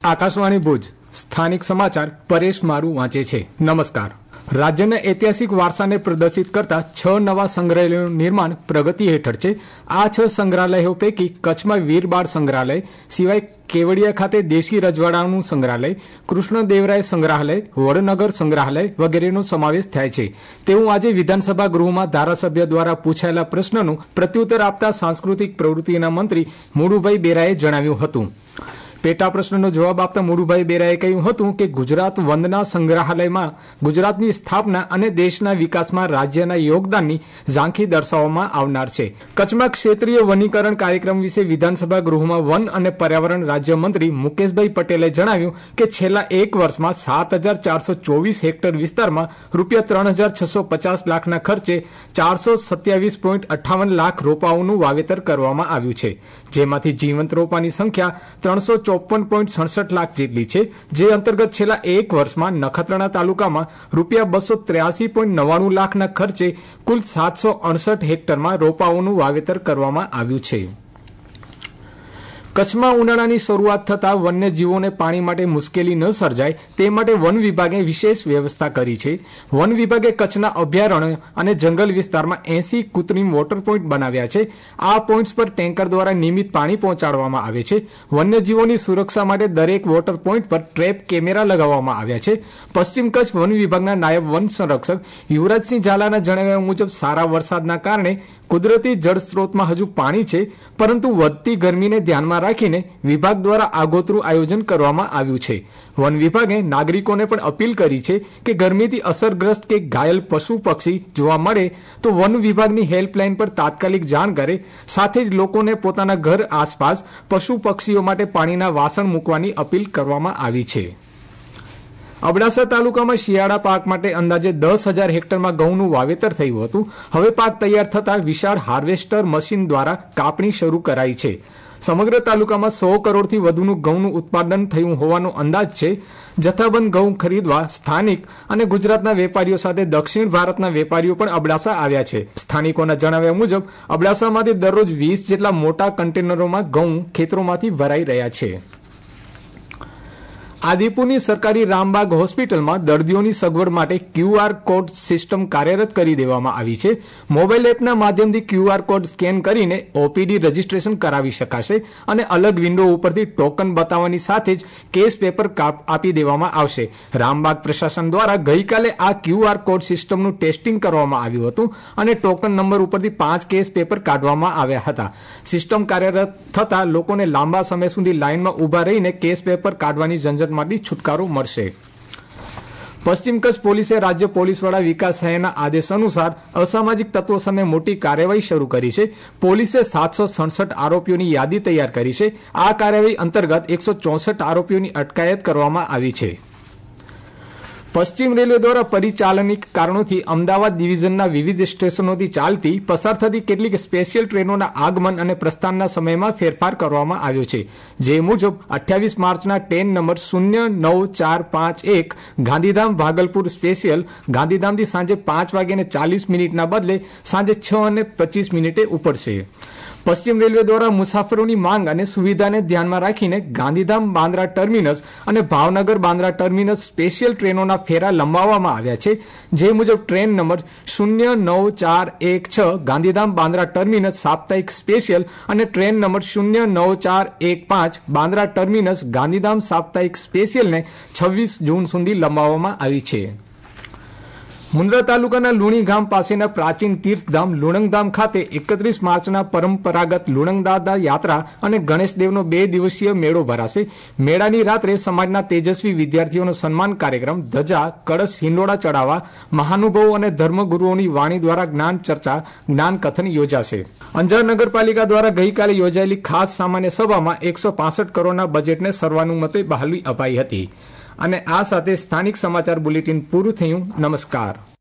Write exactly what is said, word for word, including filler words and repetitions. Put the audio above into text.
આકાશવાણી ભુજ સ્થાનિક સમાચાર પરેશ મારુ વાંચે છે। નમસ્કાર। રાજ્યના ઐતિહાસિક વારસાને પ્રદર્શિત કરતા છ નવા સંગ્રહાલયોનું નિર્માણ પ્રગતિ હેઠળ છે। આ છ સંગ્રહાલયો પૈકી કચ્છમાં વીરબાળ સંગ્રહાલય સિવાય કેવડિયા ખાતે દેશી રજવાડાનું સંગ્રહાલય, કૃષ્ણદેવરાય સંગ્રહાલય, વડનગર સંગ્રહાલય વગેરેનો સમાવેશ થાય છે તેવું આજે વિધાનસભા ગૃહમાં ધારાસભ્ય દ્વારા પૂછાયેલા પ્રશ્નનું પ્રત્યુત્તર આપતા સાંસ્કૃતિક પ્રવૃત્તિના મંત્રી મુળુભાઈ બેરાએ જણાવ્યું હતું। પેટા પ્રશ્નનો જવાબ આપતા મુળુભાઈ બેરાએ કહ્યું હતું કે ગુજરાત વંદના સંગ્રહાલયમાં ગુજરાતની સ્થાપના અને દેશના વિકાસમાં રાજ્યના યોગદાનની ઝાંખી દર્શાવવામાં આવનાર છે। કચ્છમાં ક્ષેત્રીય વનીકરણ કાર્યક્રમ વિશે વિધાનસભા ગૃહમાં વન અને પર્યાવરણ રાજ્યમંત્રી મુકેશભાઈ પટેલે જણાવ્યું કે છેલ્લા એક વર્ષમાં સાત હજાર ચારસો ચોવીસ હેક્ટર વિસ્તારમાં રૂપિયા ત્રણ હજાર છસો પચાસ લાખના ખર્ચે ચારસો સત્યાવીસ પોઈન્ટ અઠ્ઠાવન લાખ રોપાઓનું વાવેતર કરવામાં આવ્યું છે, જેમાંથી જીવંત રોપાની સંખ્યા ત્રણસો ચોપન પોઈન્ટ સડસઠ લાખ જેટલી છે, જે અંતર્ગત છેલ્લા એક વર્ષમાં નખત્રાણા તાલુકામાં રૂપિયા બસો ત્ર્યાસી પોઈન્ટ નવ્વાણું લાખના ખર્ચે કુલ સાતસો અડસઠ હેક્ટરમાં રોપાઓનું વાવેતર કરવામાં આવ્યું છે। કચ્છમાં ઉનાળાની શરૂઆત થતાં વન્યજીવોને પાણી માટે મુશ્કેલી ન સર્જાય તે માટે વન વિભાગે વિશેષ વ્યવસ્થા કરી છે। વન વિભાગે કચ્છના અભયારણ્ય અને જંગલ વિસ્તારમાં એસી કૃત્રિમ વોટર પોઈન્ટ બનાવ્યા છે। આ પોઈન્ટ્સ પર ટેન્કર દ્વારા નિયમિત પાણી પહોંચાડવામાં આવે છે। વન્યજીવોની સુરક્ષા માટે દરેક વોટર પોઈન્ટ પર ટ્રેપ કેમેરા લગાવવામાં આવ્યા છે। પશ્ચિમ કચ્છ વન વિભાગના નાયબ વન સંરક્ષક યુવરાજસિંહ ઝાલાના જણાવ્યા મુજબ સારા વરસાદના કારણે કુદરતી જળ સ્ત્રોતમાં હજુ પાણી છે, પરંતુ વધતી ગરમીને ધ્યાનમાં રાખીને વિભાગ દ્વારા આગોતરું આયોજન કરવામાં આવ્યું છે। વન વિભાગે નાગરિકોને પણ અપીલ કરી છે કે ગરમીથી અસરગ્રસ્ત કે ઘાયલ પશુ પક્ષી જોવા મળે તો વન વિભાગની હેલ્પલાઇન પર તાત્કાલિક જાણ કરે, સાથે જ લોકોને પોતાના ઘર આસપાસ પશુ પક્ષીઓ માટે પાણીના વાસણ મૂકવાની અપીલ કરવામાં આવી છે। અબડાસા તાલુકામાં શિયાળા પાક માટે અંદાજે દસ હજાર હેક્ટરમાં ઘઉંનું વાવેતર થયું હતું। હવે પાક તૈયાર થતાં વિશાળ હાર્વેસ્ટર મશીન દ્વારા કાપણી શરૂ કરાઈ છે। સમગ્ર તાલુકામાં સો કરોડથી વધુનું ઘઉંનું ઉત્પાદન થયું હોવાનો અંદાજ છે। જથ્થાબંધ ઘઉં ખરીદવા સ્થાનિક અને ગુજરાતના વેપારીઓ સાથે દક્ષિણ ભારતના વેપારીઓ પણ અબડાસા આવ્યા છે। સ્થાનિકોના જણાવ્યા મુજબ અબડાસામાંથી દરરોજ વીસ જેટલા મોટા કન્ટેનરોમાં ઘઉં ખેતરોમાંથી ભરાઈ રહ્યા છે। આદિપુરની સરકારી રામબાગ હોસ્પિટલમાં દર્દીઓની સગવડ માટે ક્યુઆર કોડ સિસ્ટમ કાર્યરત કરી દેવામાં આવી છે। મોબાઈલ એપના માધ્યમથી ક્યુઆર કોડ સ્કેન કરીને ઓપીડી રજીસ્ટ્રેશન કરાવી શકાશે અને અલગ વિન્ડો ઉપરથી ટોકન બતાવવાની સાથે જ કેસ પેપર આપી દેવામાં આવશે। રામબાગ પ્રશાસન દ્વારા ગઈકાલે આ ક્યુઆર કોડ સિસ્ટમનું ટેસ્ટિંગ કરવામાં આવ્યું હતું અને ટોકન નંબર ઉપરથી પાંચ કેસ પેપર કાઢવામાં આવ્યા હતા। સિસ્ટમ કાર્યરત થતાં લોકોને લાંબા સમય સુધી લાઇનમાં ઉભા રહીને કેસ પેપર કાઢવાની ઝંઝટ માંથી છુટકારો મળશે। પશ્ચિમ કચ્છ પોલીસે રાજ્ય પોલીસ વડા વિકાસ સહાયના આદેશ અનુસાર અસામાજિક તત્વો સામે મોટી કાર્યવાહી શરૂ કરી છે। પોલીસે સાતસો સડસઠ આરોપીઓની યાદી તૈયાર કરી છે। આ કાર્યવાહી અંતર્ગત એકસો ચોસઠ આરોપીઓની અટકાયત કરવામાં આવી છે। પશ્ચિમ રેલવે દ્વારા પરિચાલનિક કારણોથી અમદાવાદ ડિવિઝનના વિવિધ સ્ટેશનોથી ચાલતી પસાર થતી કેટલીક સ્પેશિયલ ટ્રેનોના આગમન અને પ્રસ્થાનના સમયમાં ફેરફાર કરવામાં આવ્યો છે। જે મુજબ અઠ્યાવીસ માર્ચના ટ્રેન નંબર શૂન્ય નવ ચાર પાંચ એક ગાંધીધામ ભાગલપુર સ્પેશિયલ ગાંધીધામથી સાંજે પાંચ વાગ્યાને ચાલીસ મિનિટના બદલે સાંજે છ અને પચીસ મિનિટે ઉપડશે। પશ્ચિમ રેલવે દ્વારા મુસાફરોની માંગ અને સુવિધાને ધ્યાનમાં રાખીને ગાંધીધામ બાંદ્રા ટર્મિનસ અને ભાવનગર બાંદ્રા ટર્મિનસ સ્પેશિયલ ટ્રેનોના ફેરા લંબાવવામાં આવ્યા છે। જે મુજબ ટ્રેન નંબર શૂન્ય નવ ચાર એક છ ગાંધીધામ બાંદ્રા ટર્મિનસ સાપ્તાહિક સ્પેશિયલ અને ટ્રેન નંબર શૂન્ય નવ ચાર એક પાંચ બાંદ્રા ટર્મિનસ ગાંધીધામ સાપ્તાહિક સ્પેશિયલને છવ્વીસ જૂન સુધી લંબાવવામાં આવી છે। મુન્દ્રા તાલુકાના લુણી ગામ પાસેના પ્રાચીન તીર્થધામ લુણંગધામ ખાતે એકત્રીસ માર્ચના પરંપરાગત લુણંગદાદા યાત્રા અને ગણેશદેવનો બે દિવસીય મેળો ભરાશે। મેળાની રાત્રે સમાજના તેજસ્વી વિદ્યાર્થીઓનો સન્માન કાર્યક્રમ, ધજા, કળશ હિંડોળા ચડાવવા, મહાનુભાવો અને ધર્મગુરુઓની વાણી દ્વારા જ્ઞાન ચર્ચા, જ્ઞાન કથન યોજાશે। અંજાર નગરપાલિકા દ્વારા ગઈકાલે યોજાયેલી ખાસ સામાન્ય સભામાં એકસો પાસઠ કરોડના બજેટને સર્વાનુમતે બહાલી અપાઈ હતી। અને આ સાથે સ્થાનિક સમાચાર બુલેટિન પૂરું થયું। નમસ્કાર।